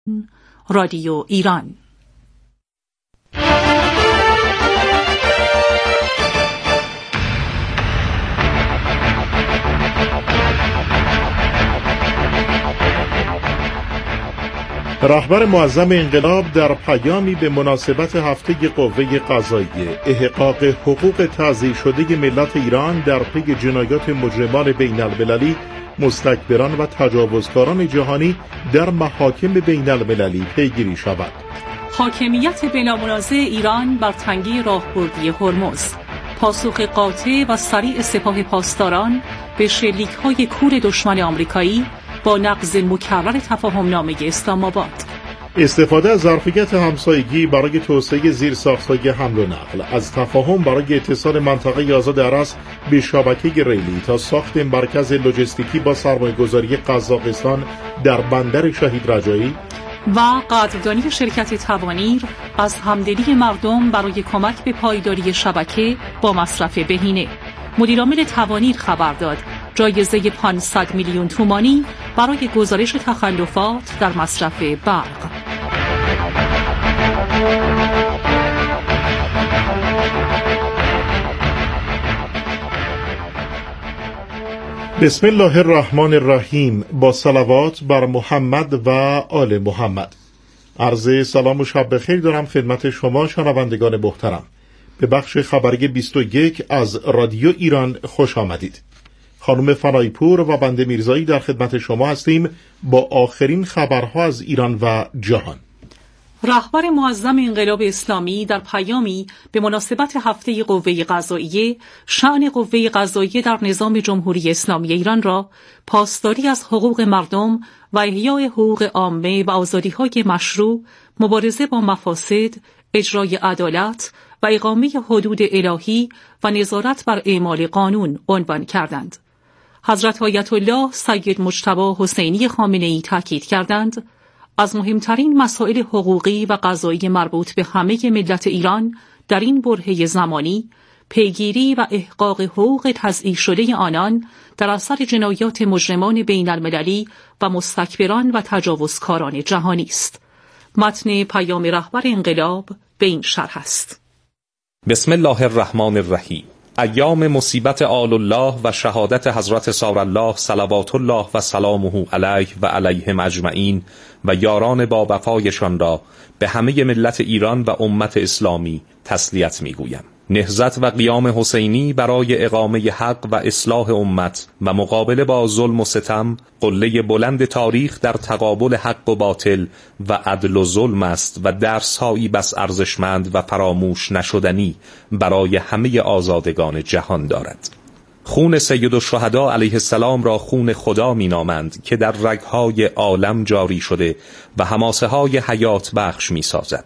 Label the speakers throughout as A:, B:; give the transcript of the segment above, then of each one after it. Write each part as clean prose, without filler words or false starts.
A: رادیو ایران.
B: رهبر معظم انقلاب در پیامی به مناسبت هفته قوه قضاییه احقاق حقوق تضییع شده ملت ایران در پی جنایات مجرمان بین المللی، مستکبران و تجاوزکاران جهانی در محاکم بین المللی پیگیری شود.
A: حاکمیت بلامنازع ایران بر تنگی راهبردی هرمز، پاسخ قاطع و سریع سپاه پاسداران به شلیک‌های کور دشمن آمریکایی با نقض مکرر تفاهمنامه اسلام آباد،
B: استفاده از ظرفیت همسایگی برای توسعه زیرساخت‌های حمل و نقل، از تفاهم برای اتصال منطقه آزاد ارس به شبکه ریلی تا ساخت مرکز لوجستیکی با سرمایه‌گذاری قزاقستان در بندر شهید رجایی
A: و قدردانی شرکت توانیر از همدلی مردم برای کمک به پایداری شبکه با مصرف بهینه. مدیرعامل توانیر خبر داد جایزه 500 میلیون تومانی برای گزارش تخلفات در مصرف برق.
B: بسم الله الرحمن الرحیم. با صلوات بر محمد و آل محمد. عرض سلام و شب بخیر دارم خدمت شما شنوندگان محترم. به بخش خبری 21 از رادیو ایران خوش آمدید. خانم فنایپور و بنده میرزایی در خدمت شما هستیم با آخرین خبرها از ایران و جهان.
A: رهبر معظم انقلاب اسلامی در پیامی به مناسبت هفته قوه قضاییه شأن قوه قضاییه در نظام جمهوری اسلامی ایران را پاسداری از حقوق مردم و احیای حقوق عامه و آزادی‌های مشروع، مبارزه با مفاسد، اجرای عدالت و اقامه حدود الهی و نظارت بر اعمال قانون عنوان کردند. حضرت آیت الله سید مجتبی حسینی خامنه‌ای تاکید کردند از مهمترین مسائل حقوقی و قضایی مربوط به همه ملت ایران در این برهه زمانی پیگیری و احقاق حقوق تضییع شده آنان در اثر جنایات مجرمان بین المللی و مستکبران و تجاوزکاران جهانی است. متن پیام رهبر انقلاب به این شرح است.
C: بسم الله الرحمن الرحیم. ایام مصیبت آل الله و شهادت حضرت سار الله صلوات الله و سلامه علیه و علیهم اجمعین و یاران با وفایشان را به همه ملت ایران و امت اسلامی تسلیت میگویم. نهضت و قیام حسینی برای اقامه حق و اصلاح امت و مقابله با ظلم و ستم قله بلند تاریخ در تقابل حق و باطل و عدل و ظلم است و درس‌هایی بس ارزشمند و فراموش نشدنی برای همه آزادگان جهان دارد. خون سید الشهدا علیه السلام را خون خدا می نامند که در رگهای عالم جاری شده و حماسه های حیات بخش می سازد.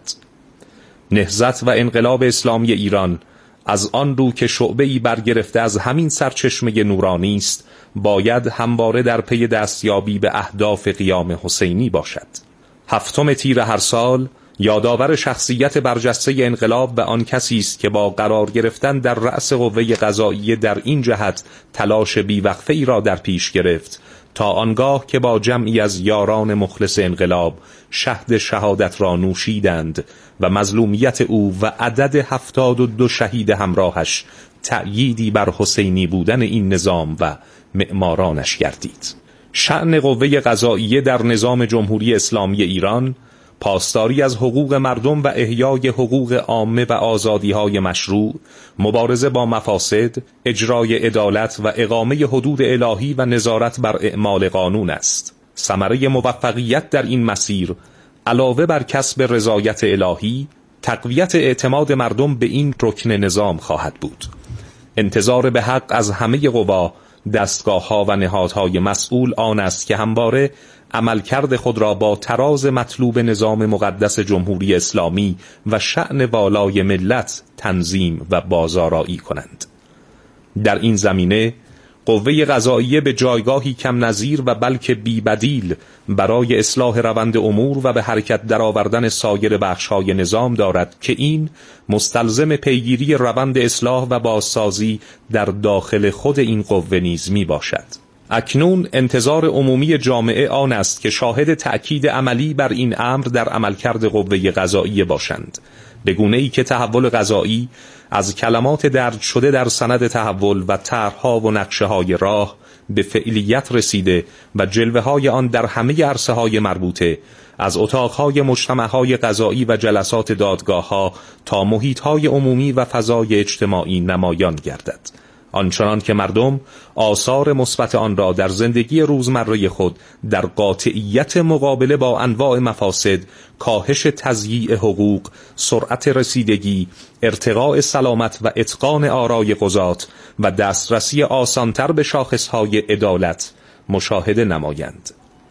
C: نهضت و انقلاب اسلامی ایران از آن رو که شعبه‌ای برگرفته از همین سرچشمه نورانی است، باید همواره در پی دستیابی به اهداف قیام حسینی باشد. 7 تیر هر سال یادآور شخصیت برجسته انقلاب و آن کسی است که با قرار گرفتن در رأس قوه قضاییه در این جهت تلاش بیوقفه‌ای را در پیش گرفت تا آنگاه که با جمعی از یاران مخلص انقلاب شهد شهادت را نوشیدند و مظلومیت او و عدد 72 شهید همراهش تأییدی بر حسینی بودن این نظام و معمارانش گردید. شأن قوه قضاییه در نظام جمهوری اسلامی ایران پاسداری از حقوق مردم و احیای حقوق عامه و آزادی‌های مشروع، مبارزه با مفاسد، اجرای عدالت و اقامه حدود الهی و نظارت بر اعمال قانون است. ثمره موفقیت در این مسیر علاوه بر کسب رضایت الهی، تقویت اعتماد مردم به این رکن نظام خواهد بود. انتظار به حق از همه قوا، دستگاه‌ها و نهادهای مسئول آن است که همواره عملکرد خود را با تراز مطلوب نظام مقدس جمهوری اسلامی و شأن والای ملت تنظیم و بازآرایی کنند. در این زمینه قوه قضاییه به جایگاهی کم نظیر و بلکه بی بدیل برای اصلاح روند امور و به حرکت درآوردن سایر بخش‌های نظام دارد که این مستلزم پیگیری روند اصلاح و بازسازی در داخل خود این قوه نیز می باشد. اکنون انتظار عمومی جامعه آن است که شاهد تأکید عملی بر این امر در عملکرد قوه قضائیه باشند، به گونه‌ای که تحول قضایی از کلمات درج شده در سند تحول و طرح‌ها و نقشه‌های راه به فعلیت رسیده و جلوه‌های آن در همه عرصه‌های مربوطه، از اتاق‌های مجتمع‌های قضایی و جلسات دادگاه‌ها تا محیط‌های عمومی و فضای اجتماعی نمایان گردد، آنچنان که مردم آثار مثبت آن را در زندگی روزمره خود در قاطعیت مقابله با انواع مفاسد، کاهش تضییع حقوق، سرعت رسیدگی، ارتقاء سلامت و اتقان آرای قضات و دسترسی آسانتر به شاخصهای عدالت مشاهده نمایند.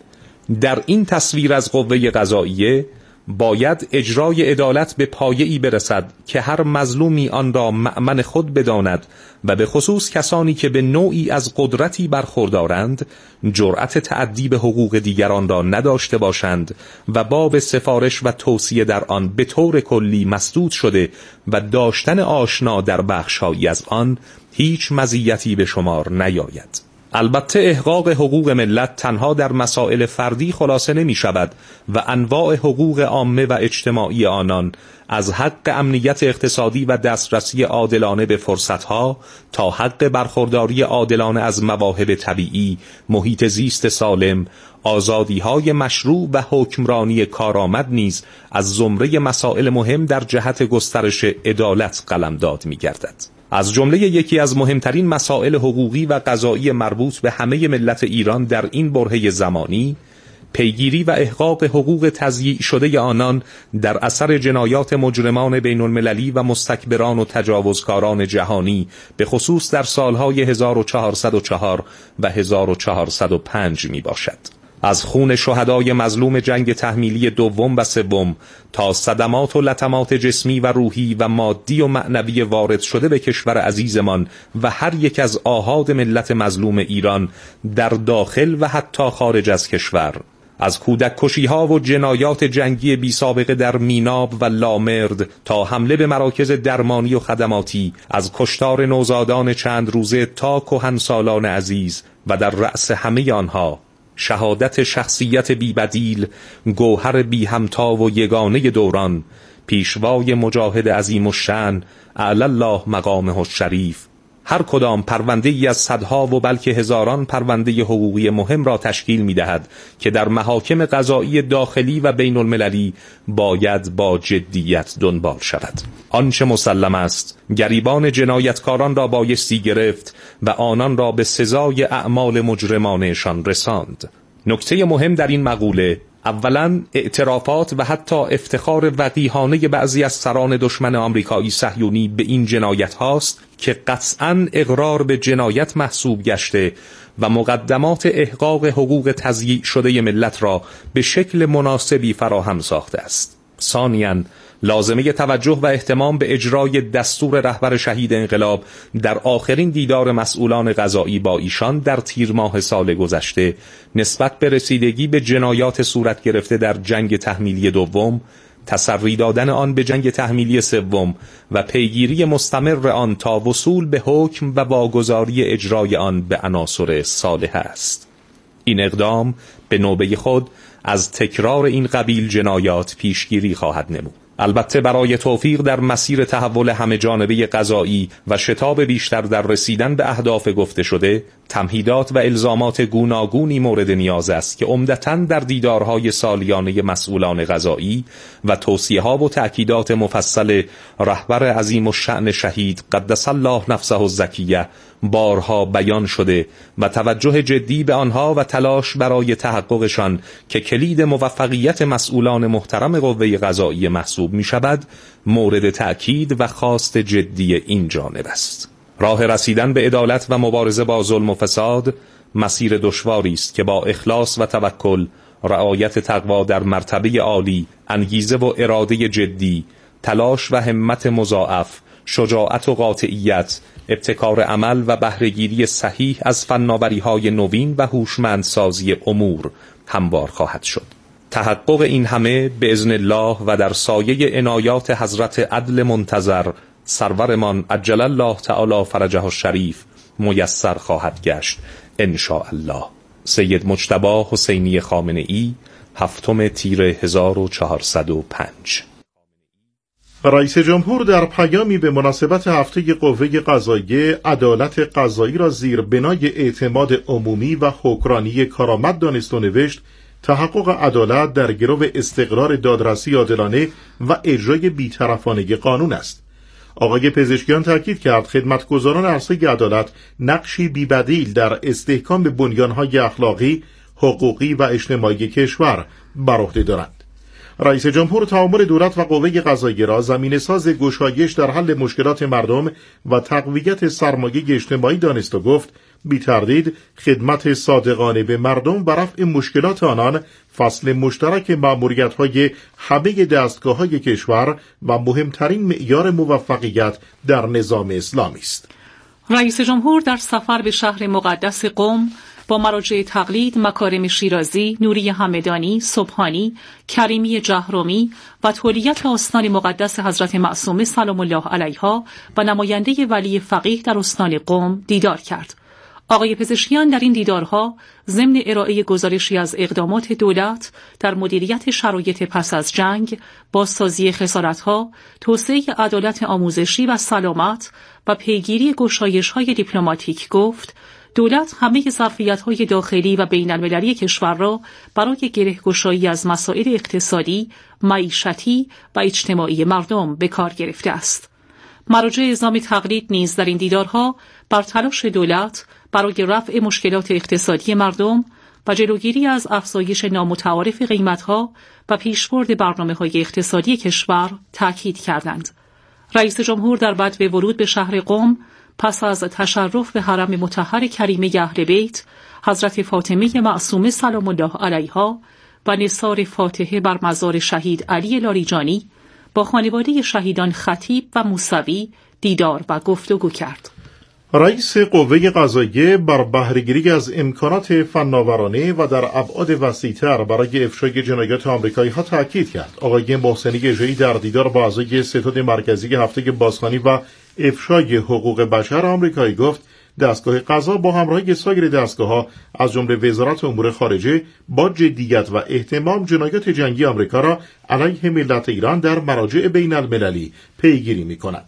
C: در این تصویر از قوه قضائیه باید اجرای عدالت به پایه‌ای برسد که هر مظلومی آن را مأمن خود بداند و به خصوص کسانی که به نوعی از قدرتی برخوردارند جرأت تعدی به حقوق دیگران را نداشته باشند و باب سفارش و توصیه در آن به طور کلی مسدود شده و داشتن آشنا در بخش‌هایی از آن هیچ مزیتی به شمار نیاید. البته احقاق حقوق ملت تنها در مسائل فردی خلاصه نمی شود و انواع حقوق عامه و اجتماعی آنان از حق امنیت اقتصادی و دسترسی عادلانه به فرصتها تا حق برخورداری عادلانه از مواهب طبیعی، محیط زیست سالم، آزادی‌های مشروع و حکمرانی کارآمد نیز از زمره مسائل مهم در جهت گسترش عدالت قلمداد می‌گردد. از جمله یکی از مهمترین مسائل حقوقی و قضایی مربوط به همه ملت ایران در این برهه زمانی، پیگیری و احقاق حقوق تضییع شده آنان در اثر جنایات مجرمان بین المللی و مستکبران و تجاوزکاران جهانی، به خصوص در سالهای 1404 و 1405 می باشد. از خون شهدای مظلوم جنگ تحمیلی دوم و سوم تا صدمات و لطمات جسمی و روحی و مادی و معنوی وارد شده به کشور عزیزمان و هر یک از آحاد ملت مظلوم ایران در داخل و حتی خارج از کشور، از کودک کشی‌ها و جنایات جنگی بی سابقه در میناب و لامرد تا حمله به مراکز درمانی و خدماتی، از کشتار نوزادان چند روزه تا کهنسالان عزیز و در رأس همه آنها شهادت شخصیت بی‌بدیل، گوهر بی همتا و یگانه دوران، پیشوای مجاهد عظیم الشأن اعلی الله مقامه الشریف، هر کدام پرونده ای از صدها و بلکه هزاران پرونده حقوقی مهم را تشکیل می دهد که در محاکم قضایی داخلی و بین المللی باید با جدیت دنبال شود. آنچه مسلم است گریبان جنایتکاران را بایستی گرفت و آنان را به سزای اعمال مجرمانه‌شان رساند. نکته مهم در این مقوله اولا اعترافات و حتی افتخار وقیحانه بعضی از سران دشمن آمریکایی صهیونی به این جنایت هاست که قطعاً اقرار به جنایت محسوب گشته و مقدمات احقاق حقوق تضییع شده ملت را به شکل مناسبی فراهم ساخته است. ثانیاً لازمه توجه و اهتمام به اجرای دستور رهبر شهید انقلاب در آخرین دیدار مسئولان قضایی با ایشان در تیر ماه سال گذشته نسبت به رسیدگی به جنایات صورت گرفته در جنگ تحمیلی دوم، تسری دادن آن به جنگ تحمیلی سوم و پیگیری مستمر آن تا وصول به حکم و واگذاری اجرای آن به عناصر صالحه است. این اقدام به نوبه خود از تکرار این قبیل جنایات پیشگیری خواهد نمود. البته برای توفیق در مسیر تحول همه جانبه قضایی و شتاب بیشتر در رسیدن به اهداف گفته شده، تمهیدات و الزامات گوناگونی مورد نیاز است که عمدتاً در دیدارهای سالیانه مسئولان قضایی و توصیه‌ها و تأکیدات مفصل رهبر عظیم الشأن شهید قدس الله نفسه الزکیه بارها بیان شده و توجه جدی به آنها و تلاش برای تحققشان که کلید موفقیت مسئولان محترم قوه قضایی محسوب می شود مورد تأکید و خواست جدی این جانب است. راه رسیدن به عدالت و مبارزه با ظلم و فساد مسیر دشواری است که با اخلاص و توکل، رعایت تقوا در مرتبه عالی، انگیزه و اراده جدی، تلاش و همت مضاعف، شجاعت و قاطعیت، ابتکار عمل و بهره‌گیری صحیح از فناوری‌های نوین و هوشمندسازی امور هموار خواهد شد. تحقق این همه به اذن الله و در سایه عنایات حضرت عدل منتظر سرورمان عجل الله تعالی فرجه الشریف میسر خواهد گشت ان شاء الله. سید مجتبی حسینی خامنه‌ای 7 تیر 1405.
B: رئیس جمهور در پیامی به مناسبت هفته قوه قضاییه عدالت قضایی را زیر بنای اعتماد عمومی و حکمرانی کارآمد دانست و نوشت تحقق عدالت در گرو استقرار دادرسی عادلانه و اجرای بی‌طرفانه قانون است. آقای پزشکیان تاکید کرد خدمتگزاران عرصه عدالت نقشی بی‌بدیل در استحکام بنیان‌های اخلاقی، حقوقی و اجتماعی کشور بر عهده دارند. رئیس جمهور تعامل دولت و قوه قضاییه را زمینه‌ساز گشایش در حل مشکلات مردم و تقویت سرمایه اجتماعی دانست و گفت بی تردید خدمت صادقانه به مردم و رفع مشکلات آنان فصل مشترک مأموریت‌های همه دستگاه‌های کشور و مهمترین معیار موفقیت در نظام اسلامی است.
A: رئیس جمهور در سفر به شهر مقدس قم با مراجع تقلید مکارم شیرازی، نوری همدانی، سبحانی، کریمی جهرومی و تولیت آستان مقدس حضرت معصومه سلام الله علیها و نماینده ولی فقیه در استان قم دیدار کرد. آقای پزشکیان در این دیدارها ضمن ارائه گزارشی از اقدامات دولت در مدیریت شرایط پس از جنگ، بازسازی خسارت‌ها، توسعه عدالت آموزشی و سلامت و پیگیری گشایش‌های دیپلماتیک گفت دولت همه ظرفیت‌های داخلی و بین‌المللی کشور را برای گره‌گشایی از مسائل اقتصادی، معیشتی و اجتماعی مردم به کار گرفته است. مراجع اعزام تقلید نیز در این دیدارها بر تلاش دولت برای رفع مشکلات اقتصادی مردم و جلوگیری از افزایش نامتعارف قیمت‌ها و پیشبرد برنامه‌های اقتصادی کشور تاکید کردند. رئیس جمهور در بدو ورود به شهر قم پس از تشرف به حرم مطهر کریمه اهل بیت حضرت فاطمه معصومه سلام الله علیها و نثار فاتحه بر مزار شهید علی لاریجانی با خانواده شهیدان خطیب و موسوی دیدار و گفتگو کرد.
B: رئیس قوه قضاییه بر بهره‌گیری از امکانات فناورانه و در ابعاد وسیع‌تر برای افشای جنایات آمریکایی‌ها تاکید کرد. آقای محسنی اژه‌ای در دیدار با اعضای ستاد مرکزی هفته بازخوانی و افشای حقوق بشر آمریکایی گفت دستگاه قضا با همراهی سایر دستگاه‌ها از جمله وزارت امور خارجه با جدیت و اهتمام جنایات جنگی آمریکا را علیه ملت ایران در مراجع بین‌المللی پیگیری می‌کند.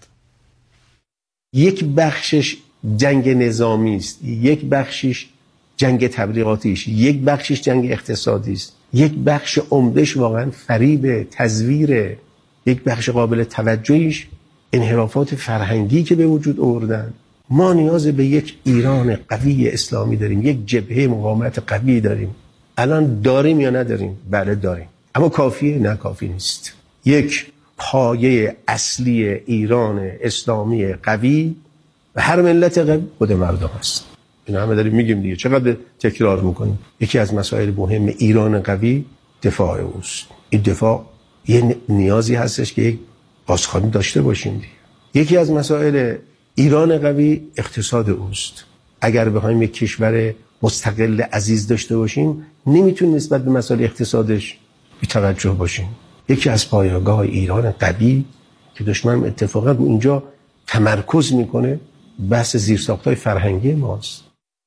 D: یک بخشش جنگ نظامی است، یک بخشش جنگ تبلیغاتی است، یک بخشش جنگ اقتصادی است، یک بخش عمده‌اش واقعا فریب، تزویر، یک بخش قابل توجهیش انحرافات فرهنگی که به وجود آوردن. ما نیاز به یک ایران قوی اسلامی داریم، یک جبهه مقاومت قوی داریم. الان داریم یا نداریم؟ بله داریم. اما کافیه؟ نه کافی نیست. یک پایه اصلی ایران اسلامی قوی و هر ملت قوی خود مردم است. این همه داریم میگیم دیگه، چقدر تکرار میکنیم. یکی از مسائل مهم ایران قوی دفاع اوست. این دفاع یه نیازی هستش که یک بازخوانی داشته باشیم دیگه. یکی از مسائل ایران قوی اقتصاد اوست. اگر بخوایم یک کشور مستقل عزیز داشته باشیم نمیتونیم نسبت به مسائل اقتصادش بی‌توجه باشیم. یکی از پایه‌گاه ایران قوی که دشمن اتفاقا رو اینجا تمرکز میکنه بحث زیرساخت‌های فرهنگی ماست.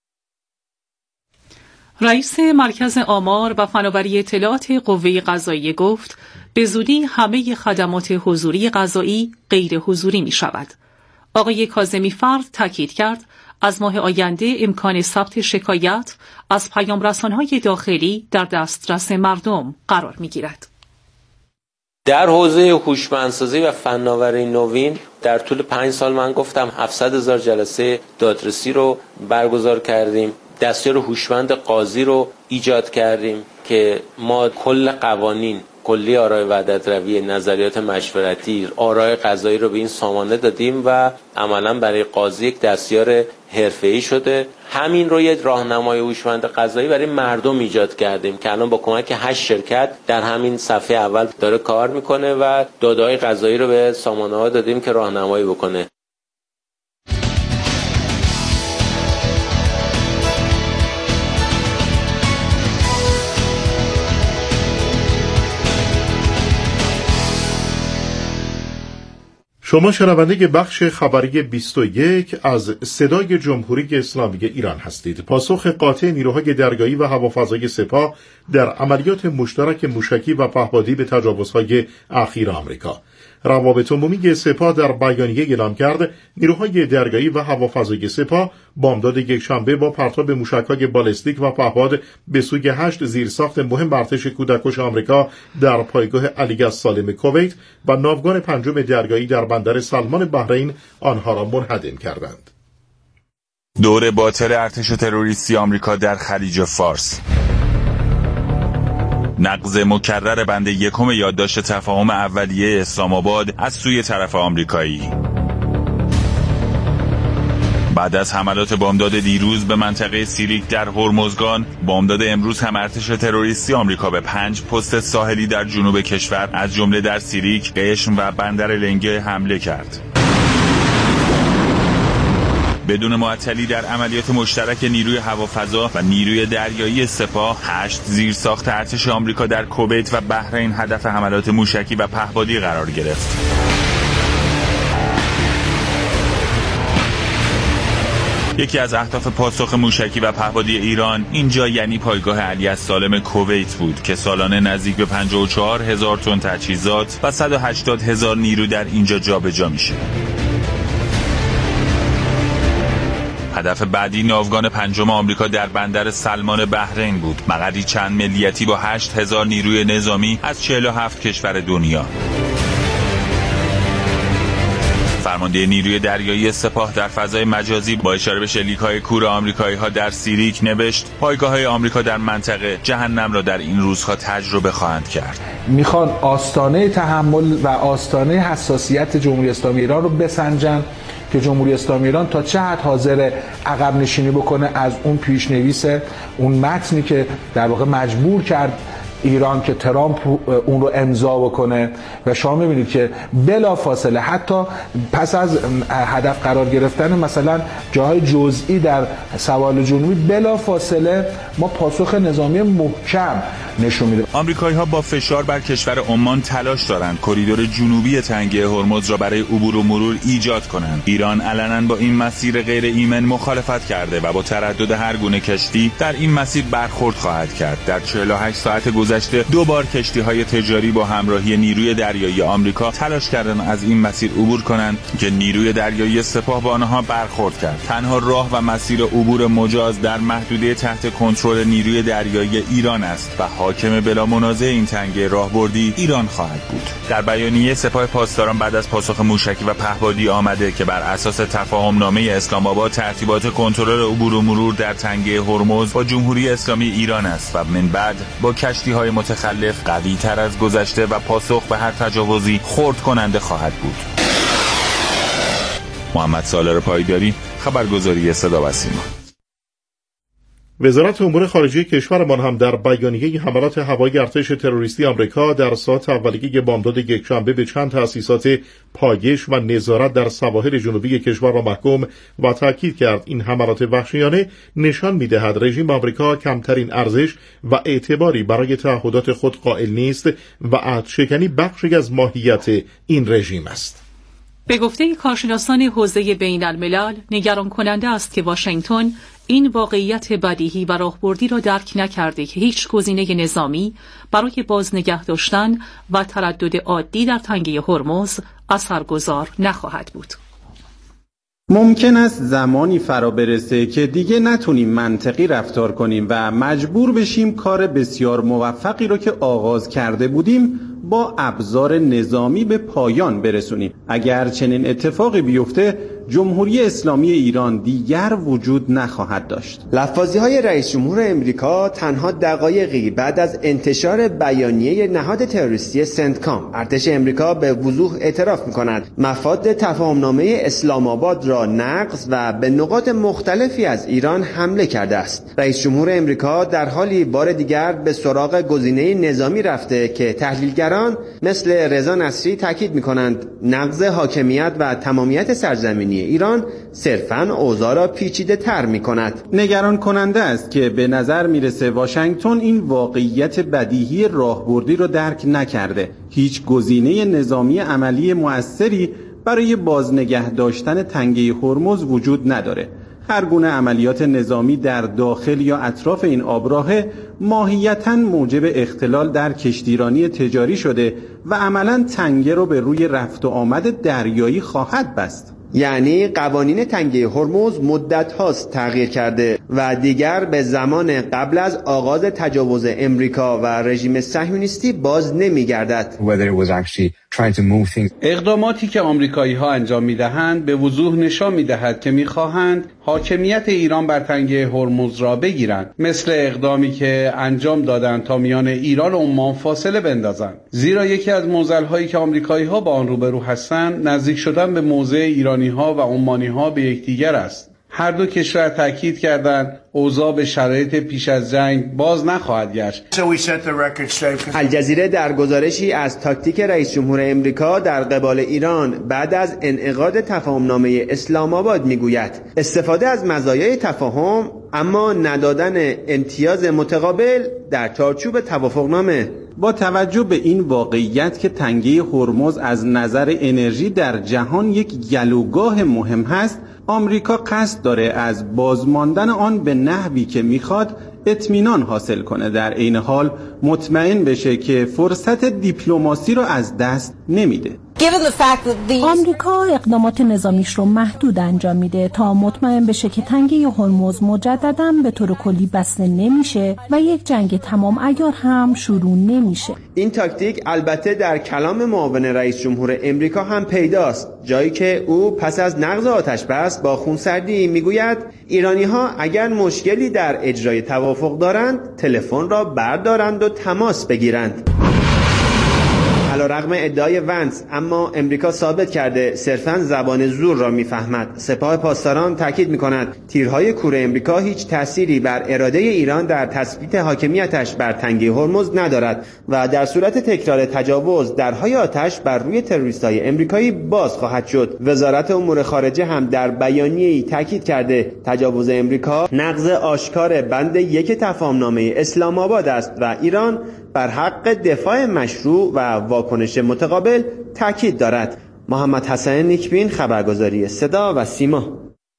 A: رئیس مرکز آمار و فناوری اطلاعات قوه قضاییه گفت به زودی همه خدمات حضوری قضایی غیر حضوری می شود. آقای کاظمی فرد تاکید کرد از ماه آینده امکان ثبت شکایت از پیام‌رسان‌های داخلی در دسترس مردم قرار می گیرد.
E: در حوزه هوشمندسازی و فناوری نوین در طول 5 سال من گفتم 700,000 جلسه دادرسی رو برگزار کردیم. دستیار هوشمند قاضی رو ایجاد کردیم که ما کل قوانین، کلی آرای وحدت‌روی، نظریات مشورتی، آرای قضایی رو به این سامانه دادیم و عملاً برای قاضی یک دستیار حرفه‌ای شده. همین رو یک راهنمای هوشمند قضایی برای مردم ایجاد کردیم که الان با کمک 8 شرکت در همین صفحه اول داره کار میکنه و داده‌های قضایی رو به سامانه‌ها دادیم که راهنمایی بکنه.
B: شما شنونده بخش خبری 21 از صدای جمهوری اسلامی ایران هستید. پاسخ قاطع نیروهای دریایی و هوافضایی سپاه در عملیات مشترک موشکی و پهپادی به تجاوزهای اخیر آمریکا. روابط عمومی سپاه در بیانیه اعلام کرد نیروهای دریایی و هوافضایی سپاه بامداد یکشنبه با پرتاب موشک‌های بالستیک و پهپاد به سوی 8 زیرساخت مهم ارتش کودکش آمریکا در پایگاه علی السالم کویت و ناوگان پنجم دریایی در بندر سلمان بحرین آنها را منهدم کردند.
F: دور باطل ارتش تروریستی آمریکا در خلیج فارس. نقض مکرر بند یکم یادداشت تفاهم اولیه اسلام آباد از سوی طرف آمریکایی. بعد از حملات بامداد دیروز به منطقه سیریک در هرمزگان، بامداد امروز هم ارتش تروریستی آمریکا به 5 پست ساحلی در جنوب کشور از جمله در سیریک، قشم و بندر لنگه حمله کرد. بدون معطلی در عملیات مشترک نیروی هوافضا و نیروی دریایی سپاه 8 زیرساخت ارتش آمریکا در کویت و بحرین هدف حملات موشکی و پهپادی قرار گرفت. یکی از اهداف پاسخ موشکی و پهپادی ایران اینجا یعنی پایگاه علی السالم کویت بود که سالانه نزدیک به 54,000 تن تجهیزات و 180,000 نیرو در اینجا جابجا میشه. هدف بعدی ناوگان پنجم آمریکا در بندر سلمان بحرین بود، مقری چند ملیتی با 8,000 نیروی نظامی از 47 کشور دنیا. فرمانده نیروی دریایی سپاه در فضای مجازی با اشاره به شلیک‌های کور آمریکایی‌ها در سیریک نوشت پایگاه‌های آمریکا در منطقه جهنم را در این روزها تجربه خواهند کرد.
G: میخوان آستانه تحمل و آستانه حساسیت جمهوری اسلامی ایران رو بسنجن که جمهوری اسلامی ایران تا چه حد حاضر عقب نشینی بکنه از اون پیشنویس، اون متنی که در واقع مجبور کرد ایران که ترامپ اون رو امضا بکنه. و شما می‌بینید که بلا فاصله حتی پس از هدف قرار گرفتن مثلا جاهای جزئی در سواحل جنوبی بلا فاصله ما پاسخ نظامی محکم نشون میده.
F: آمریکایی‌ها با فشار بر کشور عمان تلاش دارند کریدور جنوبی تنگه هرمز را برای عبور و مرور ایجاد کنند. ایران علنا با این مسیر غیر ایمن مخالفت کرده و با تردد هر گونه کشتی در این مسیر برخورد خواهد کرد. در 48 ساعت گذشته 2 بار کشتی‌های تجاری با همراهی نیروی دریایی آمریکا تلاش کردند از این مسیر عبور کنند که نیروی دریایی سپاه با آنها برخورد کرد. تنها راه و مسیر عبور مجاز در محدوده تحت کنترل نیروی دریایی ایران است و حاکم بلا منازع این تنگه راهبردی ایران خواهد بود. در بیانیه سپاه پاسداران بعد از پاسخ موشکی و پهپادی آمده که بر اساس تفاهم نامه اسلام آباد ترتیبات کنترل عبور و مرور در تنگه هرمز با جمهوری اسلامی ایران است و من بعد با کشتی‌های متخلف قوی تر از گذشته و پاسخ به هر تجاوزی خرد کننده خواهد بود. محمد سالار پایداری، خبرگزاری صدا و سیما.
B: وزارت امور خارجه کشورمان هم در بیانیه حملات هوایی ارتش تروریستی آمریکا در ساعات اولیه بامداد یکشنبه به چند تأسیسات پایش و نظارت در سواحل جنوبی کشور را محکوم و تاکید کرد این حملات وحشیانه نشان می‌دهد رژیم آمریکا کمترین ارزش و اعتباری برای تعهدات خود قائل نیست و عهدشکنی بخشی از ماهیت این رژیم است.
A: به گفته کارشناسان حوزه بین الملل نگران کننده است که واشنگتن این واقعیت بدیهی و راهبردی را درک نکرده که هیچ گزینه نظامی برای باز نگه داشتن و تردد عادی در تنگه هرمز اثرگذار نخواهد بود.
H: ممکن است زمانی فرا برسه که دیگه نتونیم منطقی رفتار کنیم و مجبور بشیم کار بسیار موفقی رو که آغاز کرده بودیم با ابزار نظامی به پایان برسونیم. اگر چنین اتفاقی بیفته جمهوری اسلامی ایران دیگر وجود نخواهد داشت.
I: لفاظی‌های رئیس جمهور امریکا تنها دقایقی بعد از انتشار بیانیه نهاد تروریستی سنتکام، ارتش امریکا به وضوح اعتراف می‌کند مفاد تفاهمنامه اسلام آباد را نقض و به نقاط مختلفی از ایران حمله کرده است. رئیس جمهور امریکا در حالی بار دیگر به سراغ گزینه نظامی رفته که تحلیلگران مثل رضا نصری تاکید می‌کنند نقض حاکمیت و تمامیت سرزمینی ایران صرفاً اوضاع را پیچیده تر می کند.
H: نگران کننده است که به نظر میرسه واشنگتن این واقعیت بدیهی راهبردی رو درک نکرده. هیچ گزینه نظامی عملی مؤثری برای بازنگه داشتن تنگه هرمز وجود نداره. هر گونه عملیات نظامی در داخل یا اطراف این آبراهه ماهیتاً موجب اختلال در کشتیرانی تجاری شده و عملاً تنگه رو به روی رفت و آمد دریایی خواهد بست.
I: یعنی قوانین تنگه هرمز مدت هاست تغییر کرده و دیگر به زمان قبل از آغاز تجاوز امریکا و رژیم صهیونیستی باز نمیگردد.
J: اقداماتی که آمریکایی ها انجام میدهند به وضوح نشان میدهد که میخواهند حاکمیت ایران بر تنگه هرمز را بگیرند، مثل اقدامی که انجام دادند تا میان ایران و عمان فاصله بندازند. زیرا یکی از معضل‌هایی که آمریکایی ها با آن روبرو هستند نزدیک شدن به موضع ایرانی ها و عمانی ها به یکدیگر است. هر دو کشور تاکید کردند اوضاع به شرایط پیش از جنگ باز نخواهد گشت.
I: الجزیره در گزارشی از تاکتیک رئیس جمهور امریکا در قبال ایران بعد از انعقاد تفاهمنامه اسلام آباد میگوید استفاده از مزایای تفاهم اما ندادن امتیاز متقابل در چارچوب توافقنامه.
H: با توجه به این واقعیت که تنگه هرمز از نظر انرژی در جهان یک گلوگاه مهم هست، آمریکا قصد داره از بازماندن آن به نحوی که میخواد اطمینان حاصل کنه، در عین حال مطمئن بشه که فرصت دیپلماسی رو از دست نمیده.
K: آمریکا اقدامات نظامیش رو محدود انجام میده تا مطمئن بشه که تنگه هرمز مجدداً به طور کلی بسته نمیشه و یک جنگ تمام عیار هم شروع نمیشه.
I: این تاکتیک البته در کلام معاون رئیس جمهور امریکا هم پیداست، جایی که او پس از نقض آتش بس با خونسردی میگوید ایرانی ها اگر مشکلی در اجرای توافق دارند تلفن را بردارند و تماس بگیرند. علیرغم ادعای ونس اما امریکا ثابت کرده صرفاً زبان زور را میفهمد. سپاه پاسداران تاکید میکند تیرهای کور امریکا هیچ تأثیری بر اراده ایران در تثبیت حاکمیتش بر تنگه هرمز ندارد و در صورت تکرار تجاوز درهای آتش بر روی تروریست‌های امریکایی باز خواهد شد. وزارت امور خارجه هم در بیانیه‌ای تاکید کرده تجاوز امریکا نقض آشکار بند 1 تفاهمنامه اسلام آباد است و ایران بر حق دفاع مشروع و واکنش متقابل تاکید دارد. محمد حسن نیکبین، خبرگزاری صدا و سیما.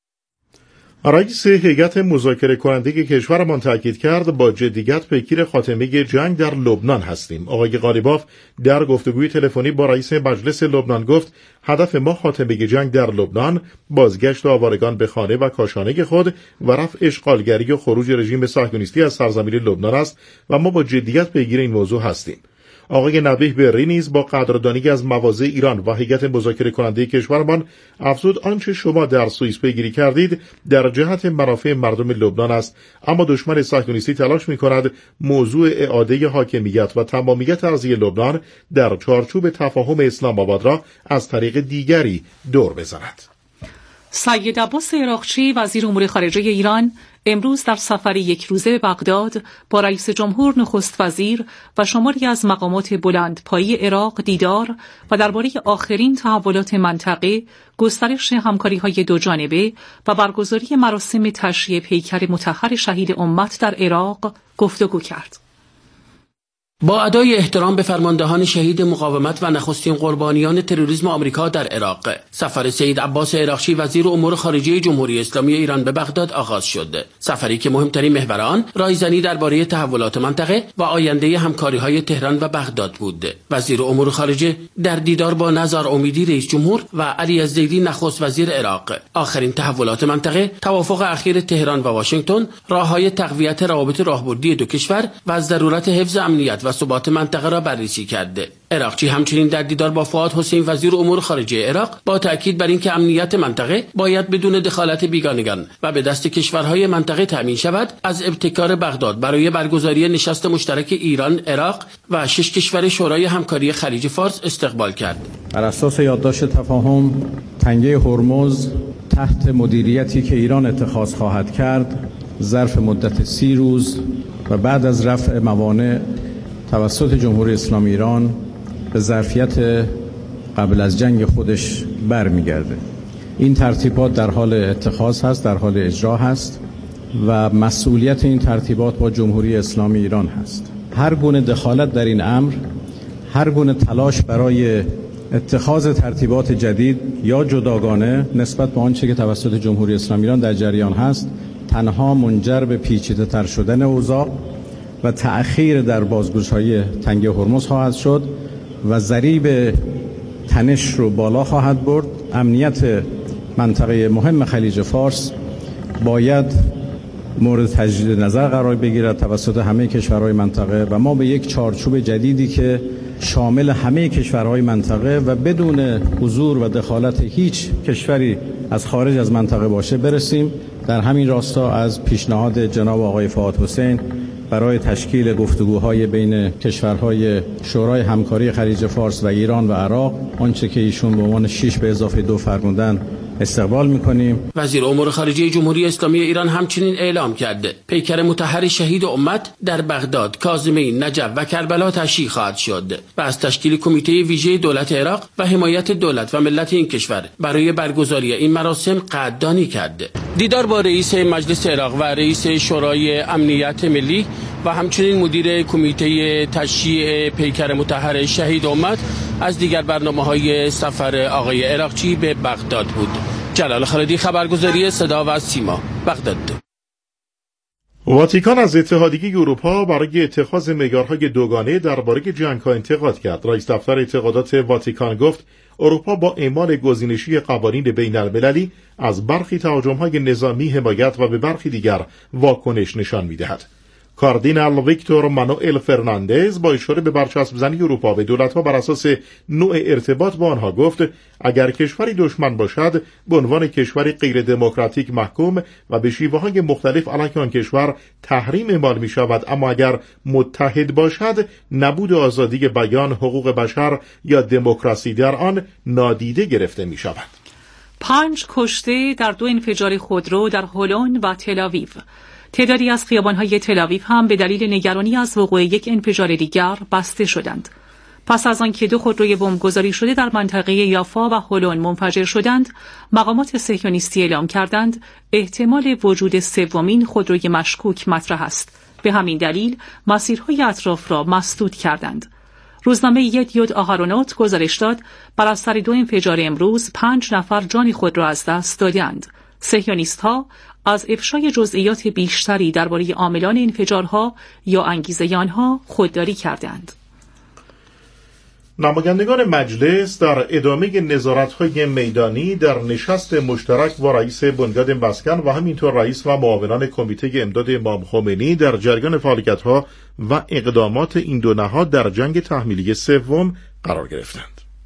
B: رئیس هیئت مذاکره کننده کشورمان تاکید کرد با جدیت پیگیر خاتمه جنگ در لبنان هستیم. آقای قالیباف در گفتگوی تلفنی با رئیس مجلس لبنان گفت هدف ما خاتمه جنگ در لبنان، بازگشت آوارگان به خانه و کاشانه خود و رفع اشغالگری و خروج رژیم صهیونیستی از سرزمین لبنان است و ما با جدیت پیگیر این موضوع هستیم. آقای نبیه بری نیز با قدردانی از مواضع ایران و هیئت مذاکره کننده کشورمان افزود آنچه شما در سوئیس پیگیری کردید در جهت منافع مردم لبنان است، اما دشمن صهیونیستی تلاش می‌کند موضوع اعاده حاکمیت و تمامیت ارضی لبنان در چارچوب تفاهم اسلام آباد را از طریق دیگری دور بزند.
A: سید عباس عراقچی وزیر امور خارجه ایران امروز در سفری 1 روزه به بغداد با رئیس جمهور، نخست وزیر و شماری از مقامات بلندپایه عراق دیدار و درباره آخرین تحولات منطقه، گسترش همکاری‌های دوجانبه و برگزاری مراسم تشییع پیکر مطهر شهید امت در عراق گفتگو کرد.
L: با ادای احترام به فرماندهان شهید مقاومت و نخستین قربانیان تروریسم آمریکا در عراق، سفر سید عباس عراقچی وزیر امور خارجه جمهوری اسلامی ایران به بغداد آغاز شد. سفری که مهمترین محور آن رایزنی درباره تحولات منطقه و آینده همکاری‌های تهران و بغداد بود. وزیر امور خارجه در دیدار با نزار امیدی رئیس جمهور و علی الزیدی نخست وزیر عراق آخرین تحولات منطقه، توافق اخیر تهران و واشنگتن، راه‌های تقویت روابط راهبردی دو کشور و از ضرورت حفظ امنیت و ثبات منطقه را بررسی کرده. عراقچی همچنین در دیدار با فؤاد حسین وزیر امور خارجه عراق با تاکید بر اینکه امنیت منطقه باید بدون دخالت بیگانگان و به دست کشورهای منطقه تامین شود، از ابتکار بغداد برای برگزاری نشست مشترک ایران، عراق و 6 کشور شورای همکاری خلیج فارس استقبال کرد.
M: بر اساس یادداشت تفاهم، تنگه هرمز تحت مدیریتی که ایران اتخاذ خواهد کرد ظرف مدت 30 روز و بعد از رفع موانع توسط جمهوری اسلامی ایران به ظرفیت قبل از جنگ خودش برمیگرده. این ترتیبات در حال اتخاذ هست، در حال اجرا هست و مسئولیت این ترتیبات با جمهوری اسلامی ایران هست. هر گونه دخالت در این امر، هر گونه تلاش برای اتخاذ ترتیبات جدید یا جداگانه نسبت به آنچه که توسط جمهوری اسلامی ایران در جریان هست تنها منجر به پیچیده‌تر شدن اوضاع و تأخیر در بازگشایی تنگه هرمز خواهد شد و ضریب تنش رو بالا خواهد برد. امنیت منطقه مهم خلیج فارس باید مورد تجدید نظر قرار بگیرد توسط همه کشورهای منطقه و ما به یک چارچوب جدیدی که شامل همه کشورهای منطقه و بدون حضور و دخالت هیچ کشوری از خارج از منطقه باشه برسیم. در همین راستا از پیشنهاد جناب آقای فؤاد حسین برای تشکیل گفتگوهای بین کشورهای شورای همکاری خلیج فارس و ایران و عراق، آنچه که ایشون به عنوان 6 به اضافه 2 فرمودن، استقبال میکنیم.
L: وزیر امور خارجه جمهوری اسلامی ایران همچنین اعلام کرده پیکر مطهر شهید امت در بغداد، کاظمین، نجف و کربلا تشییع خواهد شد و از تشکیل کمیته ویژه دولت عراق و حمایت دولت و ملت این کشور برای برگزاری این مراسم قدردانی کرده. دیدار با رئیس مجلس عراق و رئیس شورای امنیت ملی و همچنین مدیر کمیته تشییع پیکر مطهر شهید امت از دیگر برنامه‌های سفر آقای عراقچی به بغداد بود. جلال خالدی، خبرگزاری صدا و سیما، بغداد.
B: واتیکان از اتحادیه اروپا برای اتخاذ معیارهای دوگانه درباره جنگ‌ها انتقاد کرد. رئیس دفتر اعتقادات واتیکان گفت اروپا با اعمال گزینشی قوانین بین‌المللی از برخی تهاجم‌های نظامی حمایت و به برخی دیگر واکنش نشان می‌دهد. کاردینال ویکتور مانوئل فرناندز با اشاره به برچسب زنی اروپا به دولت‌ها بر اساس نوع ارتباط با آنها گفت اگر کشوری دشمن باشد به عنوان کشوری غیر دموکراتیک محکوم و به شیوه‌های مختلف علیه آن کشور تحریم اعمال می‌شود، اما اگر متحد باشد نبود آزادی بیان، حقوق بشر یا دموکراسی در آن نادیده گرفته می‌شود.
A: 5 کشته در 2 انفجار خودرو در هولون و تل‌آویو. تعدادی از خیابان‌های تل‌آویو هم به دلیل نگرانی از وقوع یک انفجار دیگر بسته شدند. پس از آنکه 2 خودروی بمبگذاری شده در منطقه یافا و هولون منفجر شدند، مقامات صهیونیستی اعلام کردند احتمال وجود سومین خودروی مشکوک مطرح است. به همین دلیل مسیرهای اطراف را مسدود کردند. روزنامه یدیوت آهارونوت گزارش داد بر اثر 2 انفجار امروز 5 نفر جان خود را از دست دادند. صهیونیست‌ها از افشای جزئیات بیشتری درباره عاملان انفجارها یا انگیزه آنها خودداری کردند.
B: نمایندگان مجلس در ادامه نظارت‌های میدانی در نشست مشترک با رئیس بنیاد مسکن و همینطور رئیس و معاونان کمیته امداد امام خمینی در جریان فعالیت‌ها و اقدامات این دو نهاد در جنگ تحمیلی سوم قرار گرفتند.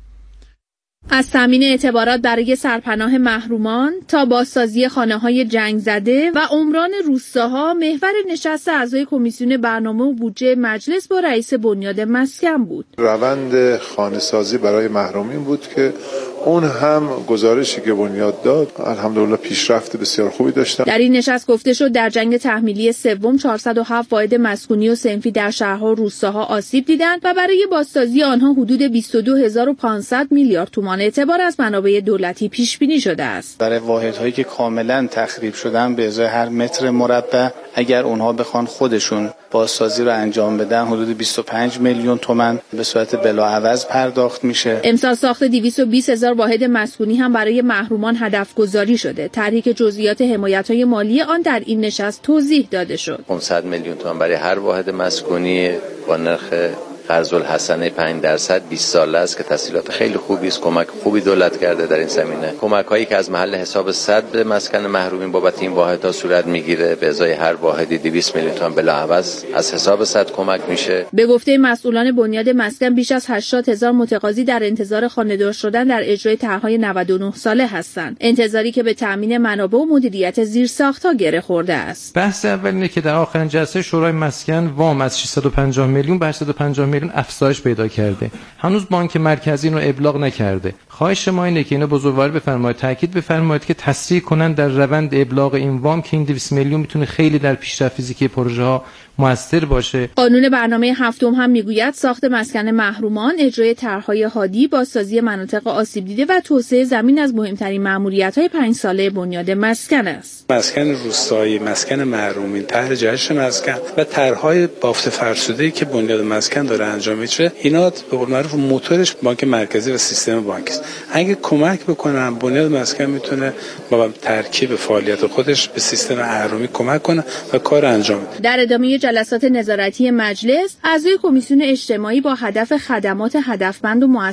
N: از تامین اعتبارات برای سرپناه محرومان تا بازسازی خانه‌های جنگ زده و عمران روستاها محور نشست اعضای کمیسیون برنامه و بودجه مجلس با رئیس بنیاد مسکن بود.
O: روند خانه‌سازی برای محرومین بود که اون هم گزارشی که بنیاد داد الحمدلله پیشرفت بسیار خوبی داشتن.
N: در این نشست گفته شد در جنگ تحمیلی سوم 407 واحد مسکونی و صنفی در شهرها و روستاها آسیب دیدند و برای بازسازی آنها حدود 22500 میلیارد تومان اعتبار از منابع دولتی پیش بینی شده است.
P: برای واحدهایی که کاملا تخریب شدن به ازای هر متر مربع اگر اونها بخوان خودشون بازسازی رو انجام بدن حدود 25 میلیون تومان به صورت بلاعوض پرداخت میشه.
N: امسال ساخت 220000 واحد مسکونی هم برای محرومان هدف گذاری شده. تحریک جزئیات حمایت‌های مالی آن در این نشست توضیح داده شد.
Q: 500 میلیون تومان برای هر واحد مسکونی با نرخ قرض الحسنه 5% 20 ساله است که تسهیلات خیلی خوبی است. کمک خوبی دولت کرده در این زمینه. کمک‌هایی که از محل حساب 100 به مسکن محرومین بابت این واحدها صورت میگیره به ازای هر واحدی 200 میلیون تومان بلاعوض از حساب 100 کمک میشه.
N: به گفته مسئولان بنیاد مسکن بیش از 80000 متقاضی در انتظار خانه‌دار شدن در اجرای طرح‌های 99 ساله هستند. انتظاری که به تامین منابع و مدیریت زیرساخت‌ها گره خورده است.
R: بحث اول اینه که در آخرین جلسه شورای مسکن وام از 650 میلیون به 850 میلیون افزایش پیدا کرده. هنوز بانک مرکزی اینو ابلاغ نکرده. خواهش ما اینه که اینو بزرگوار بفرمایید، تاکید بفرمایید که تسریع کنن در روند ابلاغ این وام که این 200 میلیون میتونه خیلی در پیشرفت فیزیکی پروژه ها موثر باشه.
N: قانون برنامه هفتم هم میگوید ساخت مسکن محرومان، اجرای طرح‌های هادی، بازسازی مناطق آسیب دیده و توسعه زمین از مهمترین مأموریت‌های 5 ساله بنیاد مسکن است.
S: مسکن روستایی، مسکن محرومین، طرح جشن مسکن و طرح‌های بافت فرسوده‌ای که بنیاد مسکن داره
J: داره انجام میشه، اینا به قول معروف موتورش بانک مرکزی و سیستم بانکی است. اگه کمک بکنن بنیاد مسکن میتونه با ترکیب فعالیت خودش به سیستم اهرمی کمک کنه و کار انجام بده.
N: در ادامه جلسات نظارتی مجلس، اعضای کمیسیون اجتماعی با هدف خدمات هدفمند و